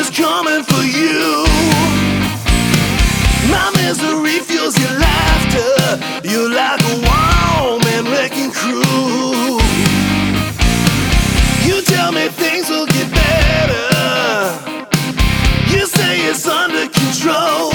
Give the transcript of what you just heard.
is coming for you. My misery fuels your laughter. You're like a wild man wrecking crew. You tell me things will get better. You say it's under control.